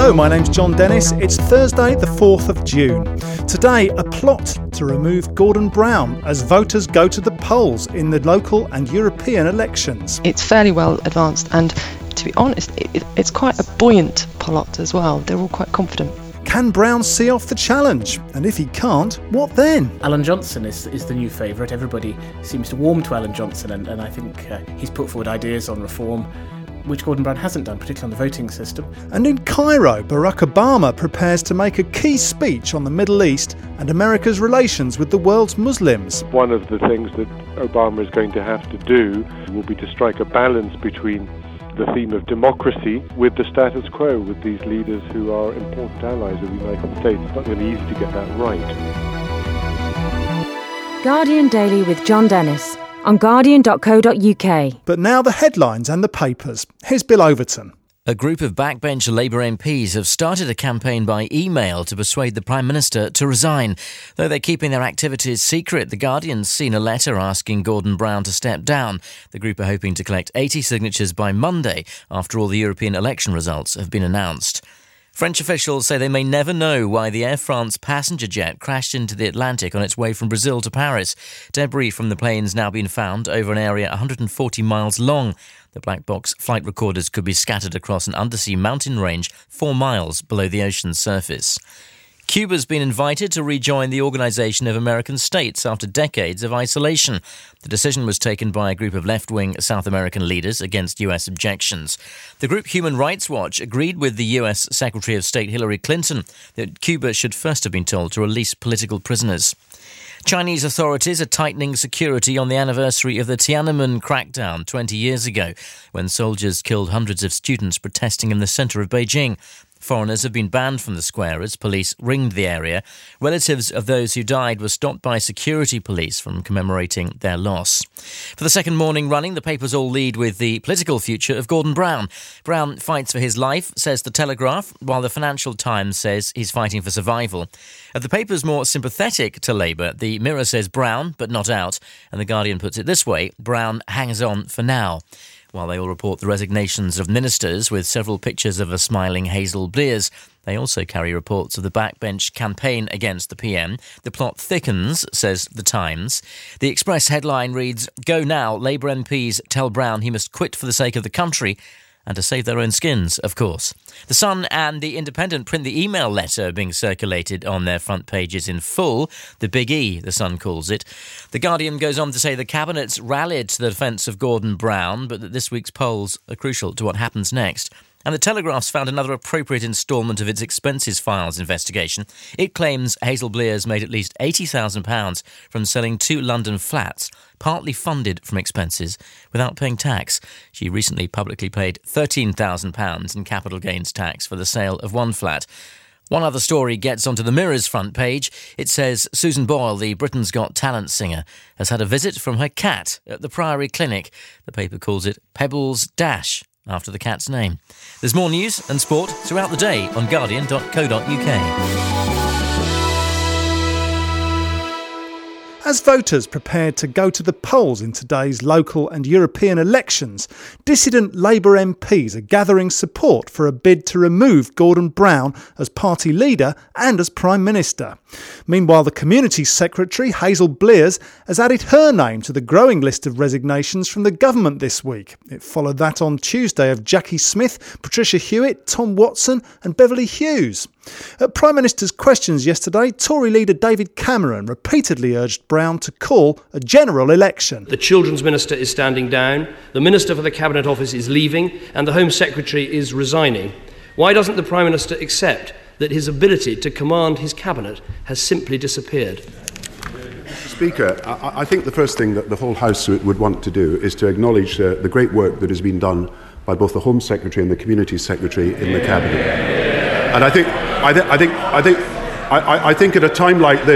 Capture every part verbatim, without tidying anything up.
Hello, my name's John Dennis. It's Thursday the fourth of June. Today, a plot to remove Gordon Brown as voters go to the polls in the local and European elections. It's fairly well advanced and, to be honest, it, it's quite a buoyant plot as well. They're all quite confident. Can Brown see off the challenge? And if he can't, what then? Alan Johnson is is the new favourite. Everybody seems to warm to Alan Johnson, and, and I think uh, he's put forward ideas on reform which Gordon Brown hasn't done, particularly on the voting system. And in Cairo, Barack Obama prepares to make a key speech on the Middle East and America's relations with the world's Muslims. One of the things that Obama is going to have to do will be to strike a balance between the theme of democracy with the status quo, with these leaders who are important allies of the United States. It's not going to be easy to get that right. Guardian Daily with John Dennis on guardian dot co dot uk. But now the headlines and the papers. Here's Bill Overton. A group of backbench Labour M Ps have started a campaign by email to persuade the Prime Minister to resign. Though they're keeping their activities secret, The Guardian's seen a letter asking Gordon Brown to step down. The group are hoping to collect eighty signatures by Monday, after all the European election results have been announced. French officials say they may never know why the Air France passenger jet crashed into the Atlantic on its way from Brazil to Paris. Debris from the plane's now been found over an area one hundred forty miles long. The black box flight recorders could be scattered across an undersea mountain range four miles below the ocean's surface. Cuba's been invited to rejoin the Organization of American States after decades of isolation. The decision was taken by a group of left-wing South American leaders against U S objections. The group Human Rights Watch agreed with the U S Secretary of State Hillary Clinton that Cuba should first have been told to release political prisoners. Chinese authorities are tightening security on the anniversary of the Tiananmen crackdown twenty years ago, when soldiers killed hundreds of students protesting in the centre of Beijing. Foreigners have been banned from the square as police ringed the area. Relatives of those who died were stopped by security police from commemorating their loss. For the second morning running, the papers all lead with the political future of Gordon Brown. Brown fights for his life, says The Telegraph, while the Financial Times says he's fighting for survival. Of the papers more sympathetic to Labour, the Mirror says Brown, but not out, and The Guardian puts it this way: Brown hangs on for now. While they all report the resignations of ministers with several pictures of a smiling Hazel Blears, they also carry reports of the backbench campaign against the P M. The plot thickens, says The Times. The Express headline reads, "Go now, Labour M Ps tell Brown he must quit for the sake of the country." And to save their own skins, of course. The Sun and The Independent print the email letter being circulated on their front pages in full. The Big E, The Sun calls it. The Guardian goes on to say the Cabinet's rallied to the defence of Gordon Brown, but that this week's polls are crucial to what happens next. And The Telegraph's found another appropriate instalment of its expenses files investigation. It claims Hazel Blears made at least eighty thousand pounds from selling two London flats, partly funded from expenses, without paying tax. She recently publicly paid thirteen thousand pounds in capital gains tax for the sale of one flat. One other story gets onto the Mirror's front page. It says Susan Boyle, the Britain's Got Talent singer, has had a visit from her cat at the Priory Clinic. The paper calls it Pebbles Dash, after the cat's name. There's more news and sport throughout the day on guardian dot co dot uk. As voters prepared to go to the polls in today's local and European elections, dissident Labour M Ps are gathering support for a bid to remove Gordon Brown as party leader and as Prime Minister. Meanwhile, the Community Secretary, Hazel Blears, has added her name to the growing list of resignations from the government this week. It followed that on Tuesday of Jackie Smith, Patricia Hewitt, Tom Watson and Beverly Hughes. At Prime Minister's questions yesterday, Tory leader David Cameron repeatedly urged Brown to call a general election. The Children's Minister is standing down, the Minister for the Cabinet Office is leaving, and the Home Secretary is resigning. Why doesn't the Prime Minister accept that his ability to command his Cabinet has simply disappeared? Speaker, I, I think the first thing that the whole House would want to do is to acknowledge uh, the great work that has been done by both the Home Secretary and the Community Secretary in the Cabinet. And I think, I, th- I think, I think, I, I think at a time like this,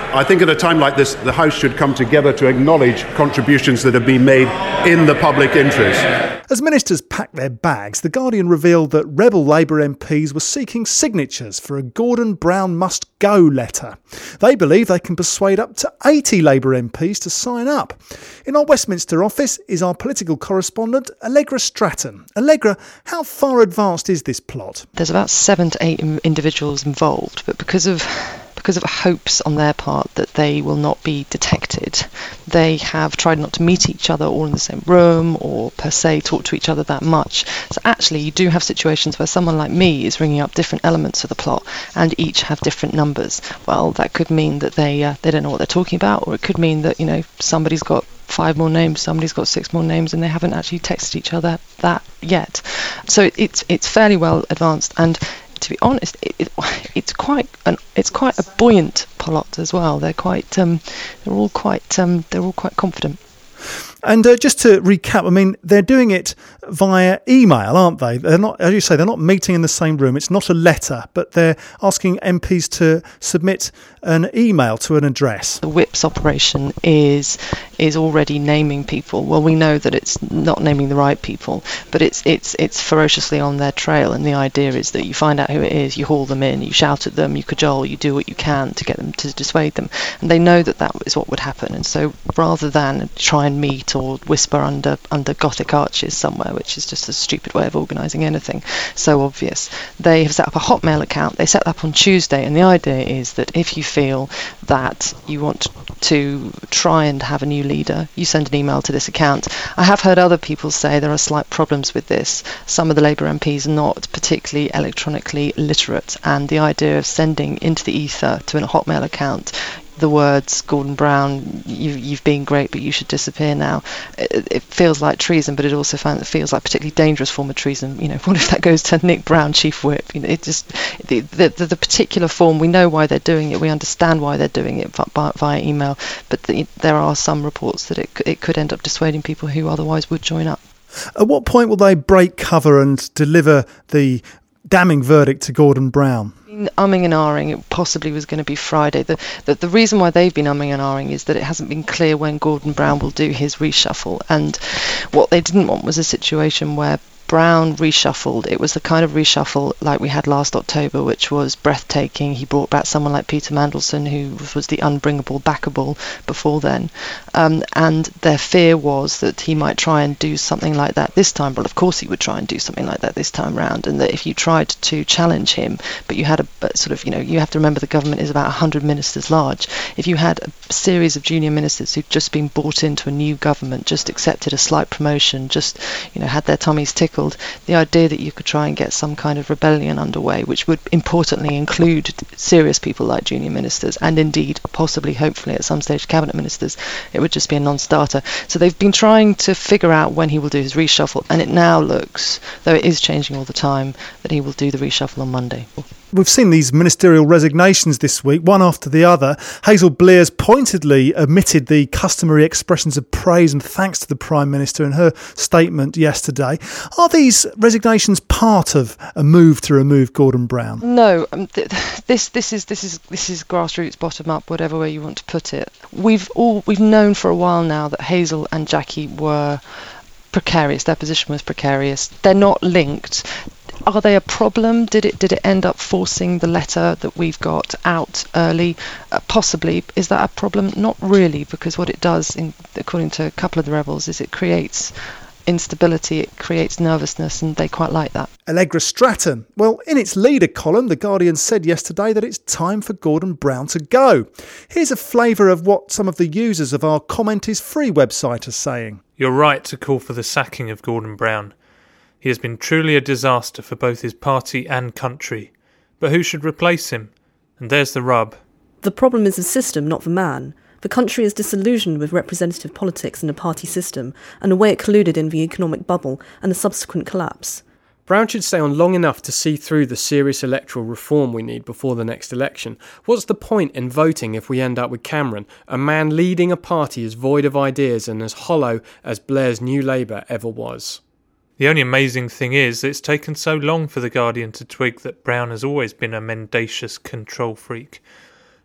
I think at a time like this, the House should come together to acknowledge contributions that have been made in the public interest. As ministers packed their bags, The Guardian revealed that rebel Labour M Ps were seeking signatures for a Gordon Brown must go letter. They believe they can persuade up to eighty Labour M Ps to sign up. In our Westminster office is our political correspondent, Allegra Stratton. Allegra, how far advanced is this plot? There's about seven to eight individuals involved, but because of because of hopes on their part that they will not be detected, they have tried not to meet each other all in the same room or per se talk to each other that much. So actually you do have situations where someone like me is ringing up different elements of the plot and each have different numbers. Well, that could mean that they uh, they don't know what they're talking about, or it could mean that, you know, somebody's got five more names, somebody's got six more names, and they haven't actually texted each other that yet. So it's it's fairly well advanced, and to be honest, it, it, it's quite an it's quite a buoyant plot as well. They're quite um, they're all quite um, they're all quite confident. And uh, just to recap, I mean, they're doing it via email, aren't they? They're not, as you say, they're not meeting in the same room. It's not a letter, but they're asking M Ps to submit an email to an address. The whips operation is is already naming people. Well, we know that it's not naming the right people, but it's it's it's ferociously on their trail. And the idea is that you find out who it is, you haul them in, you shout at them, you cajole, you do what you can to get them to dissuade them. And they know that that is what would happen. And so rather than try and meet or whisper under under Gothic arches somewhere, which is just a stupid way of organising anything so obvious, they have set up a Hotmail account. They set that up on Tuesday, and the idea is that if you feel that you want to try and have a new leader, you send an email to this account. I have heard other people say there are slight problems with this. Some of the Labour M Ps are not particularly electronically literate, and the idea of sending into the ether to a Hotmail account the words, Gordon Brown, you, you've been great, but you should disappear now. It, it feels like treason, but it also find, it feels like a particularly dangerous form of treason. You know, what if that goes to Nick Brown, Chief Whip? You know, it just the, the the particular form. We know why they're doing it. We understand why they're doing it via, via email. But the, there are some reports that it it could end up dissuading people who otherwise would join up. At what point will they break cover and deliver the damning verdict to Gordon Brown? Umming and ahhing, it possibly was going to be Friday. The, the the reason why they've been umming and ahhing is that it hasn't been clear when Gordon Brown will do his reshuffle, and what they didn't want was a situation where Brown reshuffled. It was the kind of reshuffle like we had last October, which was breathtaking. He brought back someone like Peter Mandelson, who was the unbringable backable before then. Um, and their fear was that he might try and do something like that this time. Well, of course he would try and do something like that this time round. And that if you tried to challenge him, but you had a, a sort of, you know, you have to remember the government is about one hundred ministers large. If you had a series of junior ministers who'd just been brought into a new government, just accepted a slight promotion, just, you know, had their tummies tickled, the idea that you could try and get some kind of rebellion underway, which would importantly include serious people like junior ministers, and indeed possibly, hopefully at some stage, cabinet ministers, it would just be a non-starter. So they've been trying to figure out when he will do his reshuffle, and it now looks, though it is changing all the time, that he will do the reshuffle on Monday. We've seen these ministerial resignations this week, one after the other. Hazel Blears pointedly omitted the customary expressions of praise and thanks to the Prime Minister in her statement yesterday. Are these resignations part of a move to remove Gordon Brown? No, um, th- this this is this is this is grassroots, bottom up, whatever way you want to put it. We've all we've known for a while now that Hazel and Jackie were precarious. Their position was precarious. They're not linked. Are they a problem? Did it did it end up forcing the letter that we've got out early? Uh, possibly. Is that a problem? Not really, because what it does, in, according to a couple of the rebels, is it creates instability, it creates nervousness, and they quite like that. Allegra Stratton. Well, in its leader column, The Guardian said yesterday that it's time for Gordon Brown to go. Here's a flavour of what some of the users of our Comment is Free website are saying. You're right to call for the sacking of Gordon Brown. He has been truly a disaster for both his party and country. But who should replace him? And there's the rub. The problem is the system, not the man. The country is disillusioned with representative politics and a party system, and the way it colluded in the economic bubble and the subsequent collapse. Brown should stay on long enough to see through the serious electoral reform we need before the next election. What's the point in voting if we end up with Cameron, a man leading a party as void of ideas and as hollow as Blair's New Labour ever was? The only amazing thing is that it's taken so long for The Guardian to twig that Brown has always been a mendacious control freak.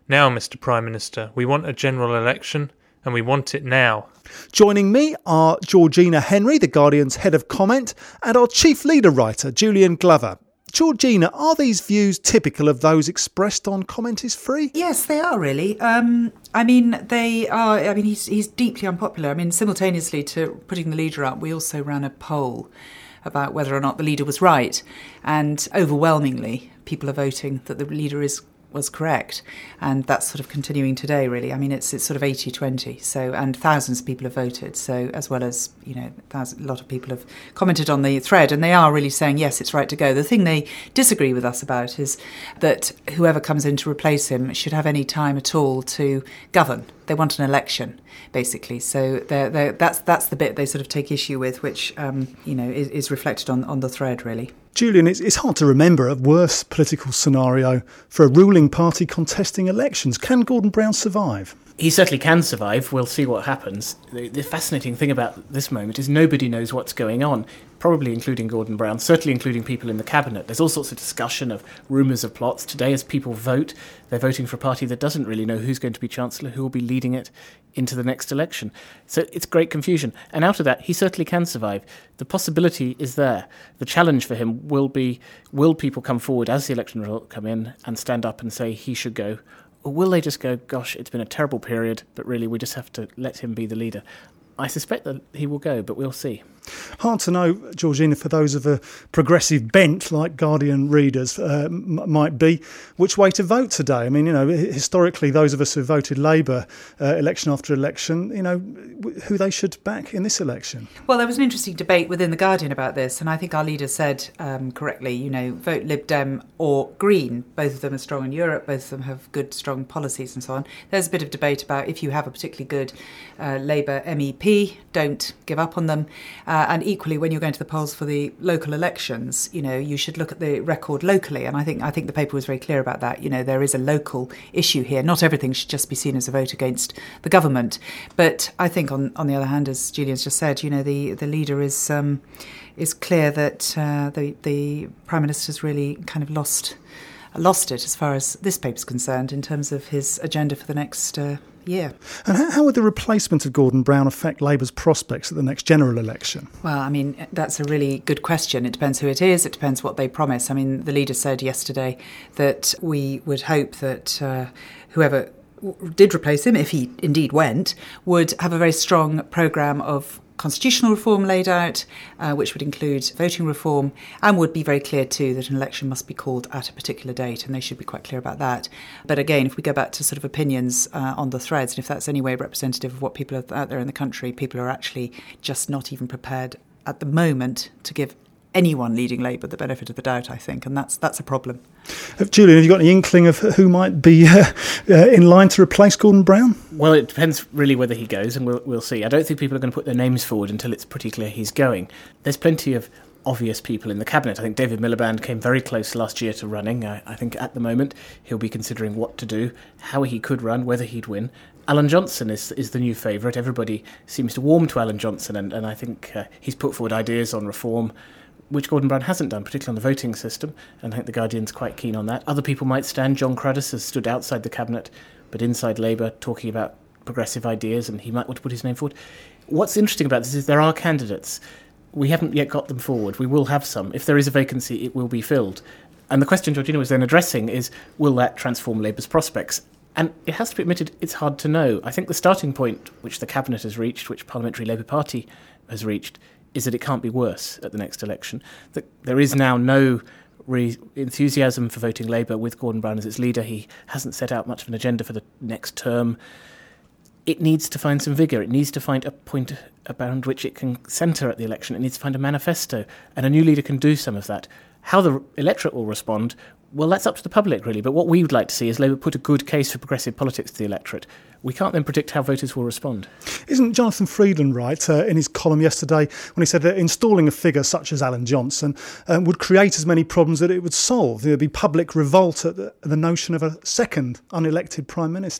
Now, Mister Prime Minister, we want a general election, and we want it now. Joining me are Georgina Henry, The Guardian's head of comment, and our chief leader writer, Julian Glover. Georgina, are these views typical of those expressed on Comment is Free? Yes, they are really. Um, I mean, they are. I mean, he's he's deeply unpopular. I mean, simultaneously to putting the leader up, we also ran a poll about whether or not the leader was right, and overwhelmingly, people are voting that the leader is was correct, and that's sort of continuing today, really. I mean, it's it's sort of eighty twenty, so, and thousands of people have voted, so as well as, you know, a lot of people have commented on the thread, and they are really saying, yes, it's right to go. The thing they disagree with us about is that whoever comes in to replace him should have any time at all to govern. They want an election, basically. So they're, they're, that's that's the bit they sort of take issue with, which, um, you know, is, is reflected on, on the thread, really. Julian, it's, it's hard to remember a worse political scenario for a ruling party contesting elections. Can Gordon Brown survive? He certainly can survive. We'll see what happens. The, the fascinating thing about this moment is nobody knows what's going on, probably including Gordon Brown, certainly including people in the cabinet. There's all sorts of discussion of rumours of plots. Today, as people vote, they're voting for a party that doesn't really know who's going to be Chancellor, who will be leading it into the next election. So it's great confusion. And out of that, he certainly can survive. The possibility is there. The challenge for him will be, will people come forward as the election result come in and stand up and say he should go? Or will they just go, gosh, it's been a terrible period, but really we just have to let him be the leader? I suspect that he will go, but we'll see. Hard to know, Georgina, for those of a progressive bent like Guardian readers uh, m- might be, which way to vote today. I mean, you know, historically, those of us who voted Labour uh, election after election, you know, who they should back in this election. Well, there was an interesting debate within The Guardian about this, and I think our leader said um, correctly, you know, vote Lib Dem or Green. Both of them are strong in Europe, both of them have good, strong policies and so on. There's a bit of debate about if you have a particularly good uh, Labour M E P, don't give up on them. Uh, and equally, when you're going to the polls for the local elections, you know, you should look at the record locally. And I think I think the paper was very clear about that. You know, there is a local issue here. Not everything should just be seen as a vote against the government. But I think, on, on the other hand, as Julian's just said, you know, the, the leader is um, is clear that uh, the the Prime Minister's really kind of lost lost it as far as this paper's concerned in terms of his agenda for the next uh, year. And how, how would the replacement of Gordon Brown affect Labour's prospects at the next general election? Well, I mean, that's a really good question. It depends who it is. It depends what they promise. I mean, the leader said yesterday that we would hope that uh, whoever did replace him, if he indeed went, would have a very strong programme of constitutional reform laid out, uh, which would include voting reform, and would be very clear too that an election must be called at a particular date, and they should be quite clear about that. But again, if we go back to sort of opinions uh, on the threads, and if that's any way representative of what people are out there in the country, people are actually just not even prepared at the moment to give anyone leading Labour the benefit of the doubt, I think, and that's that's a problem. Uh, Julian, have you got any inkling of who might be uh, uh, in line to replace Gordon Brown? Well, it depends really whether he goes, and we'll, we'll see. I don't think people are going to put their names forward until it's pretty clear he's going. There's plenty of obvious people in the cabinet. I think David Miliband came very close last year to running. I, I think at the moment he'll be considering what to do, how he could run, whether he'd win. Alan Johnson is is the new favourite. Everybody seems to warm to Alan Johnson, and, and I think uh, he's put forward ideas on reform, which Gordon Brown hasn't done, particularly on the voting system, and I think the Guardian's quite keen on that. Other people might stand. John Cruddas has stood outside the cabinet, but inside Labour, talking about progressive ideas, and he might want to put his name forward. What's interesting about this is there are candidates. We haven't yet got them forward. We will have some. If there is a vacancy, it will be filled. And the question Georgina was then addressing is, will that transform Labour's prospects? And it has to be admitted, it's hard to know. I think the starting point which the Cabinet has reached, which Parliamentary Labour Party has reached, is that it can't be worse at the next election. That there is now no re- enthusiasm for voting Labour with Gordon Brown as its leader. He hasn't set out much of an agenda for the next term. It needs to find some vigour. It needs to find a point around which it can centre at the election. It needs to find a manifesto, and a new leader can do some of that. How the electorate will respond, well, that's up to the public, really. But what we would like to see is Labour put a good case for progressive politics to the electorate. We can't then predict how voters will respond. Isn't Jonathan Freedland right uh, in his column yesterday when he said that installing a figure such as Alan Johnson um, would create as many problems that it would solve? There would be public revolt at the, the notion of a second unelected Prime Minister.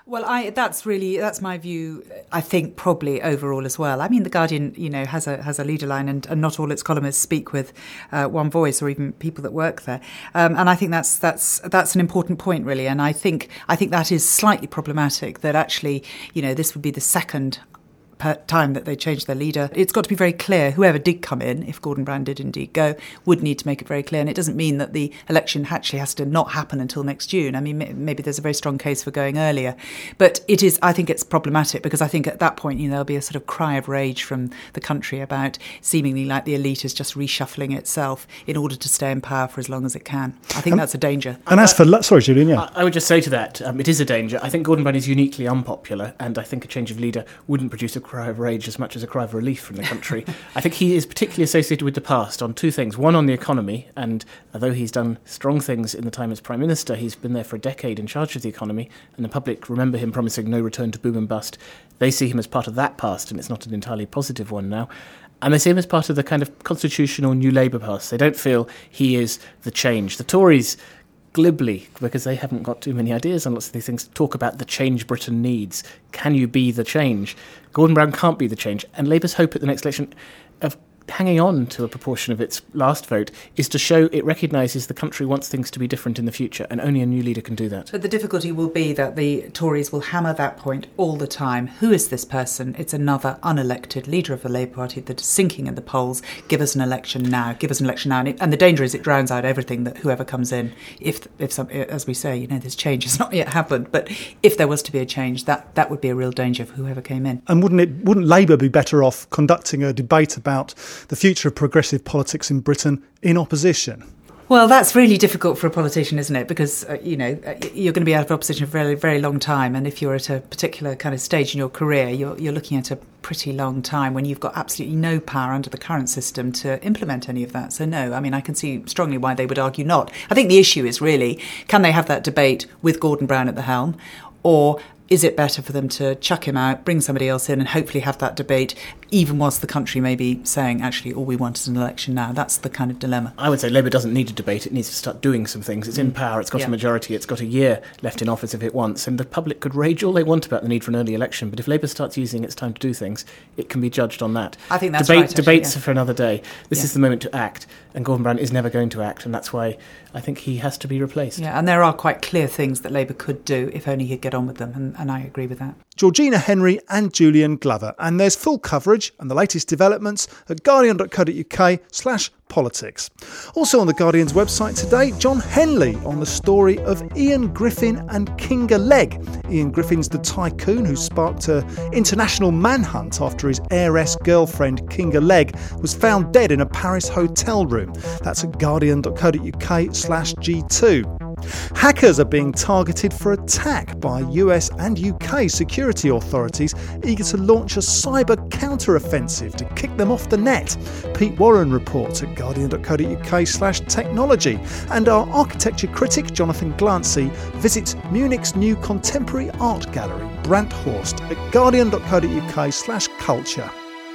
Well, I, that's really, that's my view, I think, probably overall as well. I mean, The Guardian, you know, has a has a leader line and, and not all its columnists speak with uh, one voice or even people that work there. Um, and I think that's that's that's an important point, really. And I think I think that is slightly problematic that actually, you know, this would be the second per time that they changed their leader. It's got to be very clear, whoever did come in, if Gordon Brown did indeed go, would need to make it very clear. And it doesn't mean that the election actually has to not happen until next June. I mean, maybe there's a very strong case for going earlier. But it is, I think it's problematic because I think at that point, you know, there'll be a sort of cry of rage from the country about seemingly like the elite is just reshuffling itself in order to stay in power for as long as it can. I think um, that's a danger. And as for... Sorry, Julian, yeah. I would just say to that, um, it is a danger. I think Gordon Brown is uniquely unpopular, and I think a change of leader wouldn't produce a cry of rage as much as a cry of relief from the country. I think he is particularly associated with the past on two things. One, on the economy, and although he's done strong things in the time as Prime Minister, he's been there for a decade in charge of the economy, and the public remember him promising no return to boom and bust. They see him as part of that past, and it's not an entirely positive one now. And they see him as part of the kind of constitutional New Labour past. They don't feel he is the change. The Tories, glibly, because they haven't got too many ideas on lots of these things, talk about the change Britain needs. Can you be the change? Gordon Brown can't be the change. And Labour's hope at the next election of hanging on to a proportion of its last vote is to show it recognises the country wants things to be different in the future, and only a new leader can do that. But the difficulty will be that the Tories will hammer that point all the time. Who is this person? It's another unelected leader of the Labour Party that is sinking in the polls. Give us an election now. Give us an election now. And, it, and the danger is it drowns out everything that whoever comes in. If, if some, as we say, you know, this change has not yet happened. But if there was to be a change, that, that would be a real danger for whoever came in. And wouldn't it? Wouldn't Labour be better off conducting a debate about the future of progressive politics in Britain in opposition? Well, that's really difficult for a politician, isn't it? Because, uh, you know, you're going to be out of opposition for a very, very long time. And if you're at a particular kind of stage in your career, you're, you're looking at a pretty long time when you've got absolutely no power under the current system to implement any of that. So, no, I mean, I can see strongly why they would argue not. I think the issue is really, can they have that debate with Gordon Brown at the helm? Or is it better for them to chuck him out, bring somebody else in and hopefully have that debate, even whilst the country may be saying, actually, all we want is an election now? That's the kind of dilemma. I would say Labour doesn't need a debate. It needs to start doing some things. It's in power. It's got yeah. a majority. It's got a year left in office if it wants. And the public could rage all they want about the need for an early election. But if Labour starts using its time to do things, it can be judged on that. I think that's Debate, right. Actually, debates yeah. are for another day. This yeah. is the moment to act. And Gordon Brown is never going to act. And that's why I think he has to be replaced. Yeah, and there are quite clear things that Labour could do if only he'd get on with them. And, and I agree with that. Georgina Henry and Julian Glover. And there's full coverage and the latest developments at guardian.co.uk slash politics. Also on the Guardian's website today, John Henley on the story of Ian Griffin and Kinga Legg. Ian Griffin's the tycoon who sparked an international manhunt after his heiress girlfriend Kinga Legg was found dead in a Paris hotel room. That's at guardian.co.uk slash G2. Hackers are being targeted for attack by U S and U K security authorities eager to launch a cyber counter-offensive to kick them off the net. Pete Warren reports at guardian.co.uk slash technology. And our architecture critic, Jonathan Glancy, visits Munich's new contemporary art gallery, Brandhorst, at guardian.co.uk slash culture.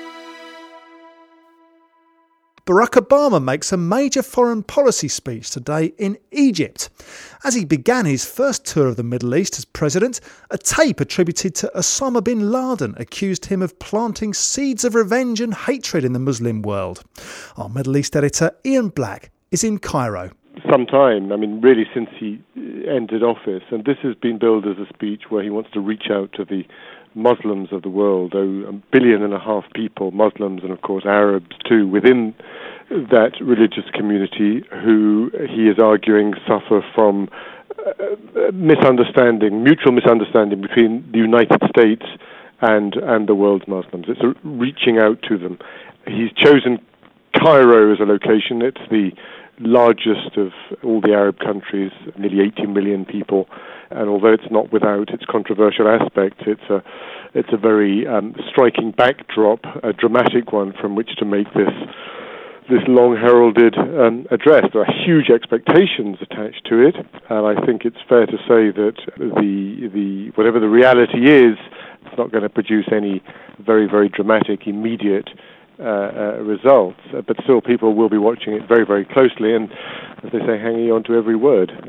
Barack Obama makes a major foreign policy speech today in Egypt. As he began his first tour of the Middle East as president, a tape attributed to Osama bin Laden accused him of planting seeds of revenge and hatred in the Muslim world. Our Middle East editor, Ian Black, is in Cairo. Some time, I mean, really since he entered office, and this has been billed as a speech where he wants to reach out to the Muslims of the world, though a billion and a half people, Muslims and of course Arabs too, within that religious community who he is arguing suffer from uh, misunderstanding, mutual misunderstanding between the United States and and the world's Muslims. It's a reaching out to them. He's chosen Cairo as a location. It's the largest of all the Arab countries, nearly eighty million people, and although it's not without its controversial aspects, it's a it's a very um, striking backdrop, a dramatic one from which to make this this long heralded um, address. There are huge expectations attached to it, and I think it's fair to say that the the whatever the reality is, it's not going to produce any very very dramatic immediate Uh, uh, results, uh, but still people will be watching it very, very closely and, as they say, hanging on to every word.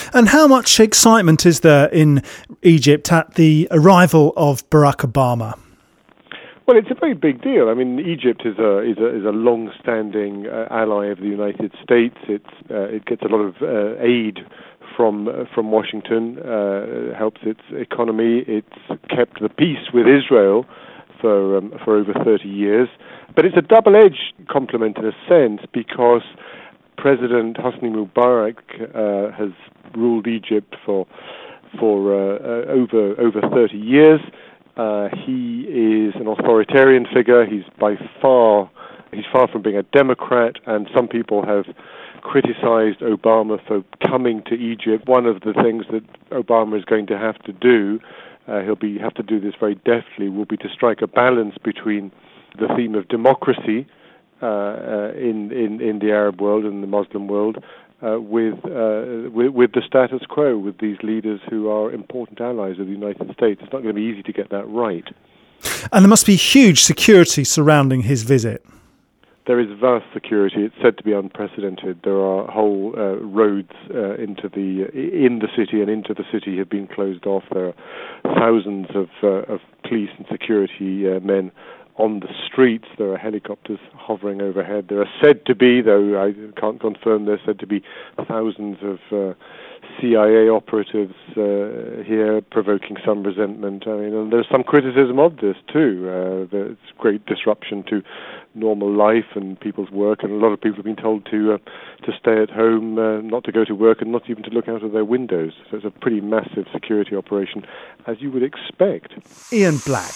And how much excitement is there in Egypt at the arrival of Barack Obama? Well, it's a very big deal. I mean, Egypt is a is a, is a long-standing uh, ally of the United States. It's uh, it gets a lot of uh, aid from uh, from Washington. Uh, helps its economy. It's kept the peace with Israel for um, for over thirty years. But it's a double-edged compliment in a sense, because President Hosni Mubarak uh, has ruled Egypt for for uh, uh, over over thirty years. Uh, he is an authoritarian figure. He's by far he's far from being a Democrat, and some people have criticized Obama for coming to Egypt. One of the things that Obama is going to have to do, uh, he'll be have to do this very deftly, will be to strike a balance between the theme of democracy uh, uh, in, in in the Arab world and the Muslim world uh, with, uh, with with the status quo, with these leaders who are important allies of the United States. It's not going to be easy to get that right. And there must be huge security surrounding his visit. There is vast security. It's said to be unprecedented. There are whole uh, roads uh, into the in the city and into the city have been closed off. There are thousands of uh, of police and security uh, men on the streets. There are helicopters hovering overhead. There are said to be, though I can't confirm, there's said to be thousands of uh, C I A operatives uh, here, provoking some resentment. I mean, and there's some criticism of this too. Uh, there's great disruption to normal life and people's work, and a lot of people have been told to uh, to stay at home, uh, not to go to work, and not even to look out of their windows. So it's a pretty massive security operation, as you would expect. Ian Black.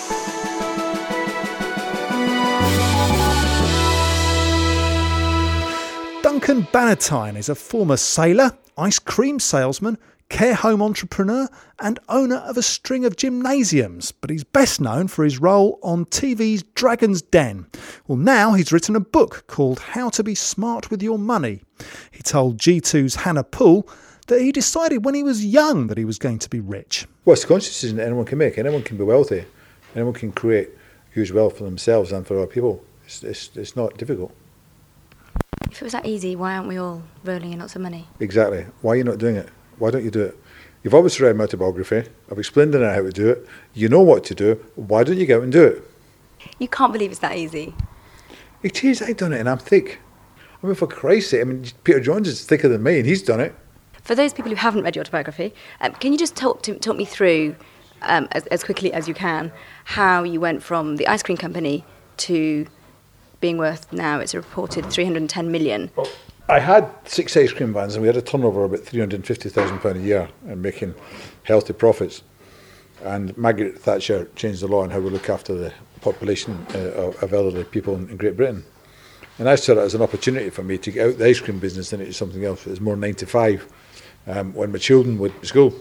Duncan Bannatyne is a former sailor, ice cream salesman, care home entrepreneur and owner of a string of gymnasiums, but he's best known for his role on T V's Dragon's Den. Well, now he's written a book called How to Be Smart with Your Money. He told G two's Hannah Poole that he decided when he was young that he was going to be rich. Well, it's a conscious decision that anyone can make. Anyone can be wealthy. Anyone can create huge wealth for themselves and for other people. It's, it's, it's not difficult. If it was that easy, why aren't we all rolling in lots of money? Exactly. Why are you not doing it? Why don't you do it? You've obviously read my autobiography. I've explained in it how to do it. You know what to do. Why don't you go out and do it? You can't believe it's that easy. It is. I've done it and I'm thick. I mean, for Christ's sake, I mean, Peter Jones is thicker than me and he's done it. For those people who haven't read your autobiography, um, can you just talk, to, talk me through, um, as, as quickly as you can, how you went from the ice cream company to being worth now, it's a reported three hundred ten million. Well, I had six ice cream vans and we had a turnover of about three hundred fifty thousand pounds a year and making healthy profits. And Margaret Thatcher changed the law on how we look after the population uh, of elderly people in, in Great Britain. And I saw it as an opportunity for me to get out the ice cream business and into something else. It was more nine to five um, when my children went to school.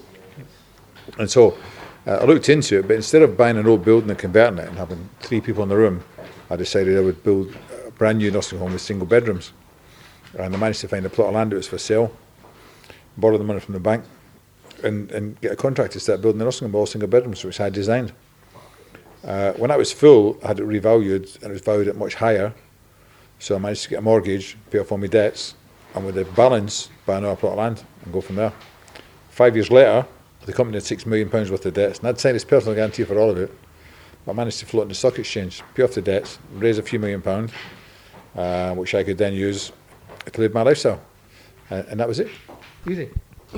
And so uh, I looked into it, but instead of buying an old building and converting it and having three people in the room, I decided I would build a brand new nursing home with single bedrooms. And I managed to find a plot of land that was for sale, borrow the money from the bank, and, and get a contract to start building the nursing home with all single bedrooms, which I had designed. Uh, when I was full, I had it revalued, and it was valued at much higher. So I managed to get a mortgage, pay off all my debts, and with the balance, buy another plot of land and go from there. Five years later, the company had six million pounds worth of debts, and I'd signed this personal guarantee for all of it. I managed to float in the stock exchange, pay off the debts, raise a few million pounds, uh, which I could then use to live my lifestyle. Uh, and that was it. Easy.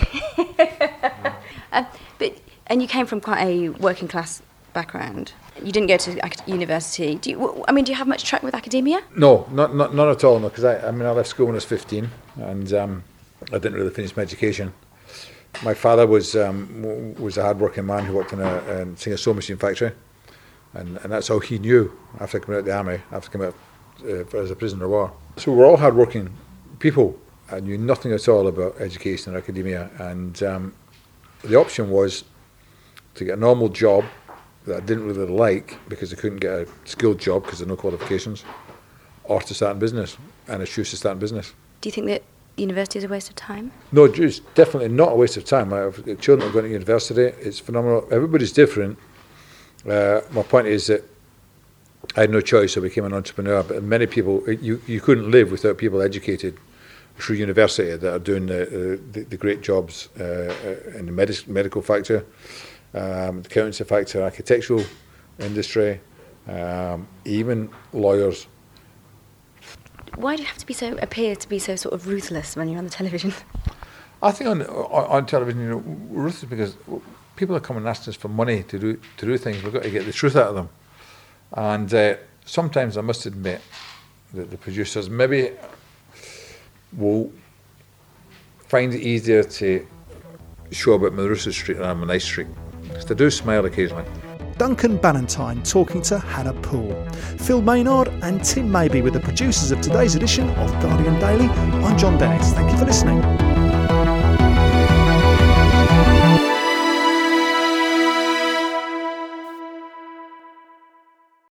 uh, but and you came from quite a working class background. You didn't go to ac- university. Do you, I mean, do you have much track with academia? No, not not not at all. No, because I, I mean, I left school when I was fifteen, and um, I didn't really finish my education. My father was um, was a hard-working man who worked in a, a Singer sewing machine factory. And, and that's how he knew after coming out of the army, after coming out uh, as a prisoner of war. So we're all hard-working people. I knew nothing at all about education or academia. And um, the option was to get a normal job that I didn't really like because I couldn't get a skilled job because there are no qualifications, or to start in business. And I chose to start in business. Do you think that university is a waste of time? No, it's definitely not a waste of time. I have children are going to university. It's phenomenal. Everybody's different. Uh, my point is that I had no choice, so I became an entrepreneur. But many people, you, you couldn't live without people educated through university that are doing the, the, the great jobs uh, in the medic- medical factor, um, the accountancy factor, architectural industry, um, even lawyers. Why do you have to be so appear to be so sort of ruthless when you're on the television? I think on on, on television, you know, ruthless because people are coming and asking us for money to do to do things. We've got to get the truth out of them, and uh, sometimes I must admit that the producers maybe will find it easier to show about Marusa Street than Nice Street, because they do smile occasionally. Duncan Ballantyne talking to Hannah Poole. Phil Maynard and Tim Maybe were the producers of today's edition of Guardian Daily. I'm John Dennis. Thank you for listening.